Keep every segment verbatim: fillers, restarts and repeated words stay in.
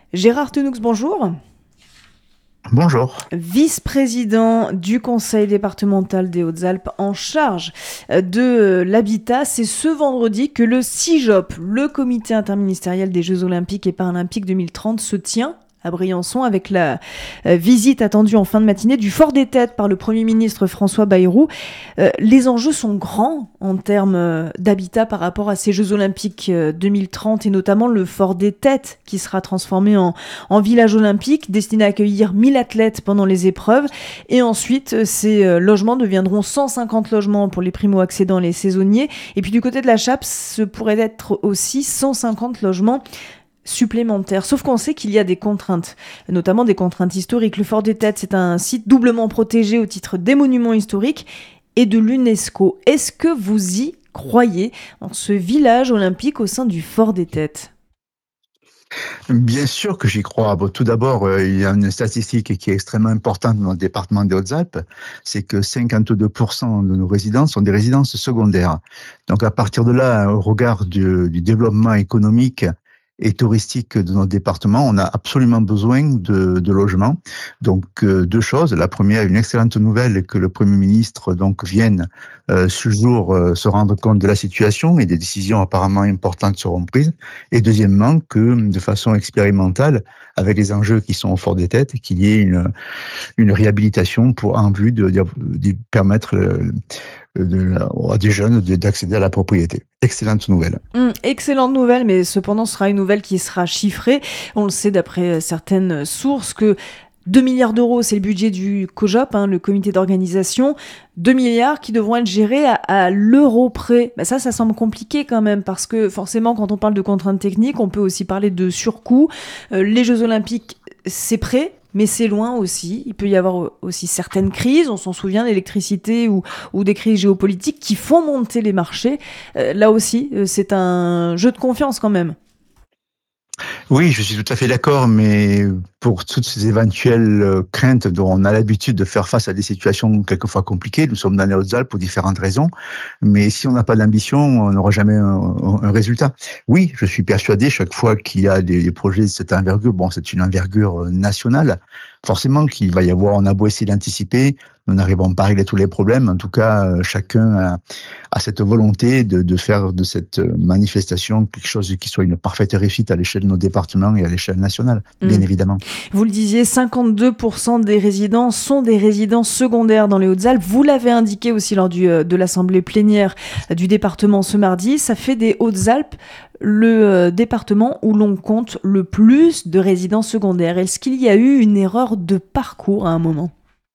Gérard Tenoux, bonjour. Bonjour. Vice-président du conseil départemental des Hautes-Alpes en charge de l'habitat, c'est ce vendredi que le CIJOP, le comité interministériel des Jeux Olympiques et Paralympiques deux mille trente, se tient à Briançon avec la euh, visite attendue en fin de matinée du Fort des Têtes par le Premier ministre François Bayrou. Euh, les enjeux sont grands en termes euh, d'habitat par rapport à ces Jeux Olympiques euh, deux mille trente et notamment le Fort des Têtes qui sera transformé en, en village olympique destiné à accueillir mille athlètes pendant les épreuves. Et ensuite, euh, ces euh, logements deviendront cent cinquante logements pour les primo-accédants, les saisonniers. Et puis du côté de la Chape, ce pourrait être aussi cent cinquante logements supplémentaires. Sauf qu'on sait qu'il y a des contraintes, notamment des contraintes historiques. Le Fort des Têtes, c'est un site doublement protégé au titre des monuments historiques et de l'UNESCO. Est-ce que vous y croyez en ce village olympique au sein du Fort des Têtes ? Bien sûr que j'y crois. Bon, tout d'abord, euh, il y a une statistique qui est extrêmement importante dans le département des Hautes-Alpes, c'est que cinquante-deux pour cent de nos résidences sont des résidences secondaires. Donc à partir de là, au regard du, du développement économique et touristique de notre département, on a absolument besoin de, de logements. Donc euh, deux choses. La première, une excellente nouvelle que le Premier ministre donc vienne euh, ce jour euh, se rendre compte de la situation et des décisions apparemment importantes seront prises. Et deuxièmement, que de façon expérimentale, avec les enjeux qui sont au Fort des Têtes, qu'il y ait une, une réhabilitation pour en vue de, de, de permettre le, de, à des jeunes d'accéder à la propriété. Excellente nouvelle. Mmh, excellente nouvelle, mais cependant ce sera une nouvelle qui sera chiffrée. On le sait d'après certaines sources que deux milliards d'euros, c'est le budget du COJOP, hein, le comité d'organisation. deux milliards qui devront être gérés à, à l'euro près. Ben ça, ça semble compliqué quand même, parce que forcément, quand on parle de contraintes techniques, on peut aussi parler de surcoût. Euh, les Jeux Olympiques, c'est prêt, mais c'est loin aussi. Il peut y avoir aussi certaines crises, on s'en souvient, l'électricité ou, ou des crises géopolitiques qui font monter les marchés. Euh, là aussi, euh, c'est un jeu de confiance quand même. Oui, je suis tout à fait d'accord, mais pour toutes ces éventuelles craintes dont on a l'habitude de faire face à des situations quelquefois compliquées, nous sommes dans les Hautes-Alpes pour différentes raisons, mais si on n'a pas d'ambition, on n'aura jamais un, un résultat. Oui, je suis persuadé, chaque fois qu'il y a des, des projets de cette envergure, bon, c'est une envergure nationale, forcément qu'il va y avoir, on a beau essayer d'anticiper, nous n'arrivons pas à régler tous les problèmes. En tout cas, chacun a, a cette volonté de, de faire de cette manifestation quelque chose qui soit une parfaite réussite à l'échelle de nos départements et à l'échelle nationale, bien mmh. évidemment. Vous le disiez, cinquante-deux pour cent des résidents sont des résidents secondaires dans les Hautes-Alpes. Vous l'avez indiqué aussi lors du, de l'assemblée plénière du département ce mardi. Ça fait des Hautes-Alpes le département où l'on compte le plus de résidents secondaires. Est-ce qu'il y a eu une erreur de parcours à un moment ?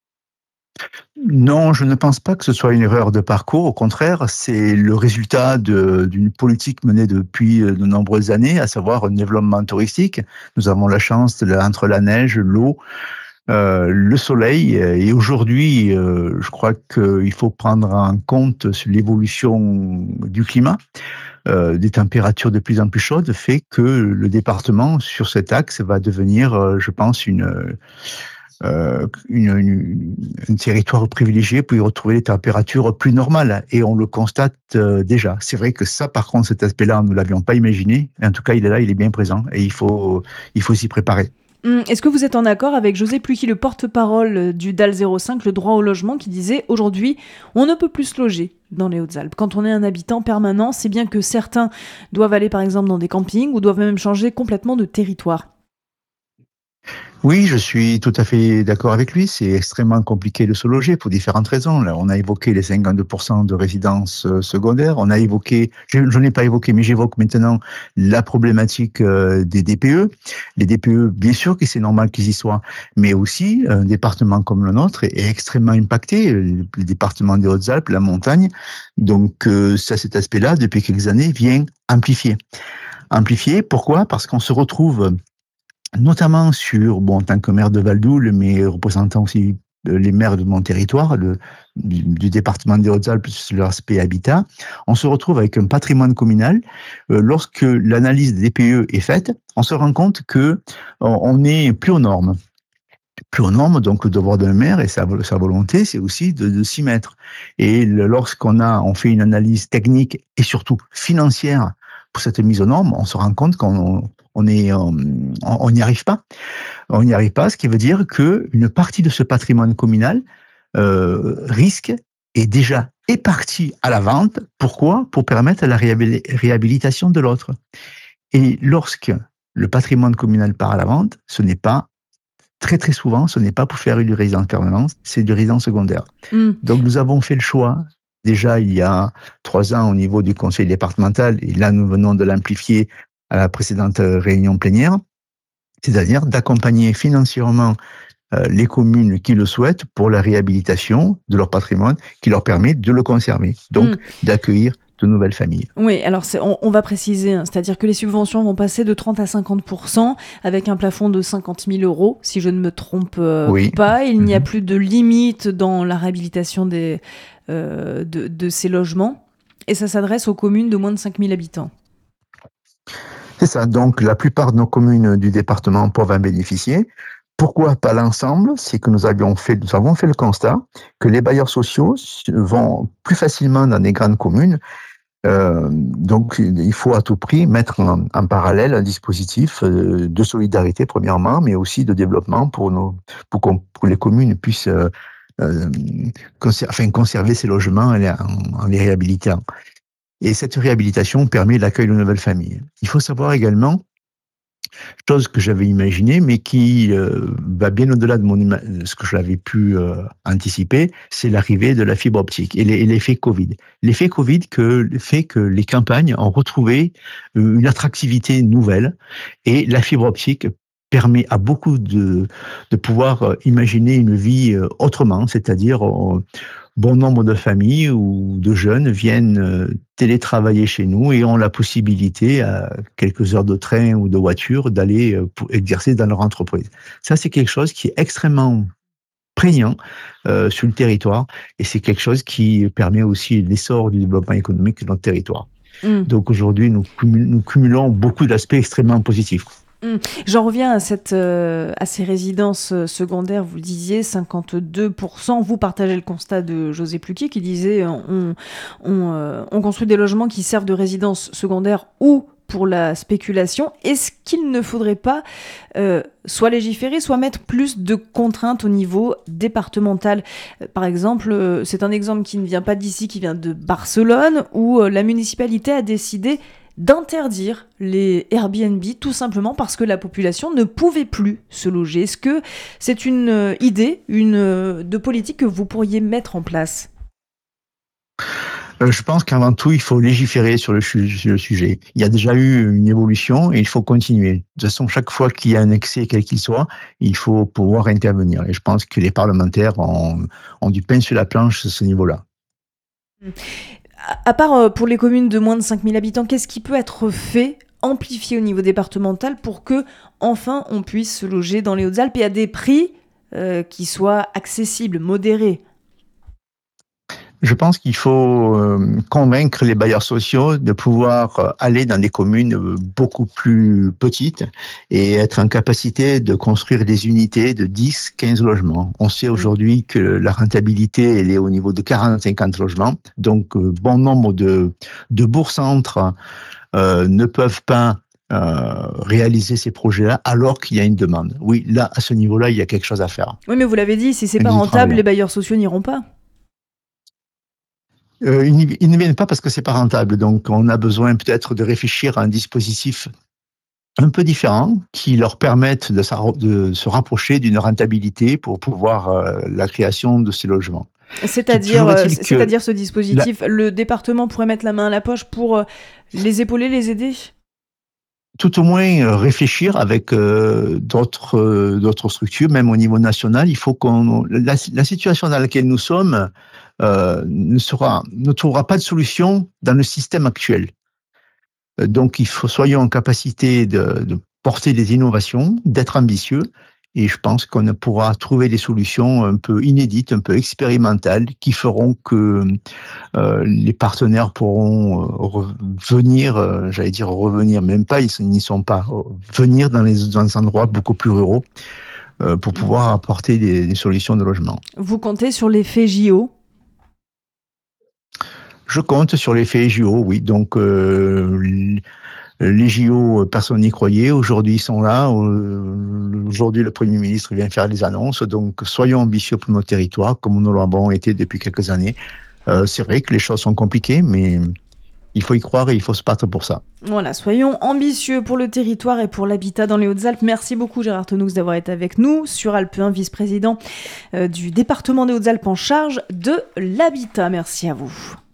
Non, je ne pense pas que ce soit une erreur de parcours. Au contraire, c'est le résultat de, d'une politique menée depuis de nombreuses années, à savoir un développement touristique. Nous avons la chance, de, entre la neige, l'eau, euh, le soleil. Et aujourd'hui, euh, je crois qu'il faut prendre en compte l'évolution du climat. Euh, des températures de plus en plus chaudes fait que le département, sur cet axe, va devenir, euh, je pense, une... Euh, une, une, un territoire privilégié pour y retrouver des températures plus normales. Et on le constate euh, déjà. C'est vrai que ça, par contre, cet aspect-là, nous ne l'avions pas imaginé. En tout cas, il est là, il est bien présent. Et il faut, il faut s'y préparer. Est-ce que vous êtes en accord avec José Pluchy, le porte-parole du D A L zéro cinq, le droit au logement, qui disait « Aujourd'hui, on ne peut plus se loger dans les Hautes-Alpes. Quand on est un habitant permanent, c'est bien que certains doivent aller par exemple dans des campings ou doivent même changer complètement de territoire. » Oui, je suis tout à fait d'accord avec lui. C'est extrêmement compliqué de se loger pour différentes raisons. Là, on a évoqué les cinquante-deux pour cent de résidences secondaires. On a évoqué, je, je n'ai pas évoqué, mais j'évoque maintenant la problématique des D P E. Les D P E, bien sûr que c'est normal qu'ils y soient, mais aussi un département comme le nôtre est, est extrêmement impacté. Le département des Hautes-Alpes, la montagne. Donc, euh, ça, cet aspect-là, depuis quelques années, vient amplifier. Amplifier, pourquoi ? Parce qu'on se retrouve notamment sur, bon, en tant que maire de Valdoule, mais représentant aussi les maires de mon territoire, le, du, du département des Hautes-Alpes, sur l'aspect habitat, on se retrouve avec un patrimoine communal. Euh, lorsque l'analyse des D P E est faite, on se rend compte que on n'est plus aux normes. Plus aux normes, donc le devoir d'un maire et sa, sa volonté, c'est aussi de, de s'y mettre. Et lorsqu'on a, on fait une analyse technique et surtout financière pour cette mise aux normes, on se rend compte qu'on on est, on on n'y arrive pas. On n'y arrive pas, ce qui veut dire qu'une partie de ce patrimoine communal euh, risque est déjà est partie à la vente. Pourquoi? Pour permettre la réhabil- réhabilitation de l'autre. Et lorsque le patrimoine communal part à la vente, ce n'est pas, très très souvent, ce n'est pas pour faire une résidence permanente, c'est une résidence secondaire. Mm. Donc nous avons fait le choix, déjà il y a trois ans au niveau du conseil départemental, et là nous venons de l'amplifier à la précédente réunion plénière, c'est-à-dire d'accompagner financièrement euh, les communes qui le souhaitent pour la réhabilitation de leur patrimoine qui leur permet de le conserver, donc Mm. d'accueillir de nouvelles familles. Oui, alors c'est, on, on va préciser, hein, c'est-à-dire que les subventions vont passer de trente à cinquante pour cent avec un plafond de cinquante mille euros, si je ne me trompe euh, Oui. pas. Il n'y a Mhm. plus de limite dans la réhabilitation des, euh, de, de ces logements et ça s'adresse aux communes de moins de cinq mille habitants. C'est ça, donc la plupart de nos communes du département peuvent en bénéficier. Pourquoi pas l'ensemble? C'est que nous avions fait, nous avons fait le constat que les bailleurs sociaux vont plus facilement dans des grandes communes. Euh, donc, il faut à tout prix mettre en, en parallèle un dispositif euh, de solidarité, premièrement, mais aussi de développement pour, nos, pour, qu'on, pour les communes puissent euh, euh, conser- enfin, conserver ces logements en, en les réhabilitant. Et cette réhabilitation permet l'accueil de nouvelles familles. Il faut savoir également, chose que j'avais imaginée, mais qui euh, va bien au-delà de, mon ima- de ce que je l'avais pu euh, anticiper, c'est l'arrivée de la fibre optique et les- et l'effet Covid. L'effet Covid que, fait que les campagnes ont retrouvé euh, une attractivité nouvelle et la fibre optique permet à beaucoup de, de pouvoir euh, imaginer une vie euh, autrement, c'est-à-dire euh, bon nombre de familles ou de jeunes viennent euh, télétravailler chez nous et ont la possibilité, à quelques heures de train ou de voiture, d'aller euh, pour exercer dans leur entreprise. Ça, c'est quelque chose qui est extrêmement prégnant euh, sur le territoire et c'est quelque chose qui permet aussi l'essor du développement économique de notre territoire. Mm. Donc aujourd'hui, nous, cumul- nous cumulons beaucoup d'aspects extrêmement positifs. Mm. J'en reviens à, cette, euh, à ces résidences secondaires, vous le disiez, cinquante-deux pour cent. Vous partagez le constat de José Pluquier qui disait euh, on, on, euh, on construit des logements qui servent de résidence secondaire ou pour la spéculation. Est-ce qu'il ne faudrait pas euh, soit légiférer, soit mettre plus de contraintes au niveau départemental? Euh, Par exemple, euh, c'est un exemple qui ne vient pas d'ici, qui vient de Barcelone, où euh, la municipalité a décidé d'interdire les Airbnb tout simplement parce que la population ne pouvait plus se loger. Est-ce que c'est une euh, idée, une euh, de politique que vous pourriez mettre en place? Euh, Je pense qu'avant tout, il faut légiférer sur le, su- sur le sujet. Il y a déjà eu une évolution et il faut continuer. De toute façon, chaque fois qu'il y a un excès, quel qu'il soit, il faut pouvoir intervenir. Et je pense que les parlementaires ont, ont du pain sur la planche à ce niveau-là. À, à part euh, pour les communes de moins de cinq mille habitants, qu'est-ce qui peut être fait, amplifié au niveau départemental pour que enfin on puisse se loger dans les Hautes-Alpes et à des prix euh, qui soient accessibles, modérés? Je pense qu'il faut euh, convaincre les bailleurs sociaux de pouvoir euh, aller dans des communes euh, beaucoup plus petites et être en capacité de construire des unités de dix, quinze logements. On sait aujourd'hui que la rentabilité, elle est au niveau de quarante à cinquante logements. Donc, euh, bon nombre de, de bourgs-centres euh, ne peuvent pas euh, réaliser ces projets-là alors qu'il y a une demande. Oui, là, à ce niveau-là, il y a quelque chose à faire. Oui, mais vous l'avez dit, si c'est Et pas nous y rentable, travaillons. les bailleurs sociaux n'iront pas. Euh, ils, n'y- ils ne viennent pas parce que c'est pas rentable. Donc, on a besoin peut-être de réfléchir à un dispositif un peu différent qui leur permette de, s'arro- de se rapprocher d'une rentabilité pour pouvoir euh, la création de ces logements. Tou- C'est-à-dire, Toujours euh, est-il c- que c'est-à-dire ce la- dispositif, le département pourrait mettre la main à la poche pour euh, les épauler, les aider? tout au moins euh, réfléchir avec euh, d'autres euh, d'autres structures, même au niveau national, il faut qu'on la, la situation dans laquelle nous sommes euh, ne sera ne trouvera pas de solution dans le système actuel. Euh, Donc, il faut soyons en capacité de, de porter des innovations, d'être ambitieux, et je pense qu'on pourra trouver des solutions un peu inédites, un peu expérimentales, qui feront que euh, les partenaires pourront euh, revenir, euh, j'allais dire revenir, même pas, ils n'y sont pas, euh, venir dans les, dans les endroits beaucoup plus ruraux euh, pour pouvoir apporter des, des solutions de logement. Vous comptez sur l'effet J O? Je compte sur l'effet J O, oui. Donc, euh, les J O, personne n'y croyait. Aujourd'hui, ils sont là. Aujourd'hui, le Premier ministre vient faire les annonces. Donc, soyons ambitieux pour nos territoires, comme nous l'avons été depuis quelques années. Euh, c'est vrai que les choses sont compliquées, mais il faut y croire et il faut se battre pour ça. Voilà, soyons ambitieux pour le territoire et pour l'habitat dans les Hautes-Alpes. Merci beaucoup Gérard Tenoux d'avoir été avec nous sur Alpe un, vice-président euh, du département des Hautes-Alpes en charge de l'habitat. Merci à vous.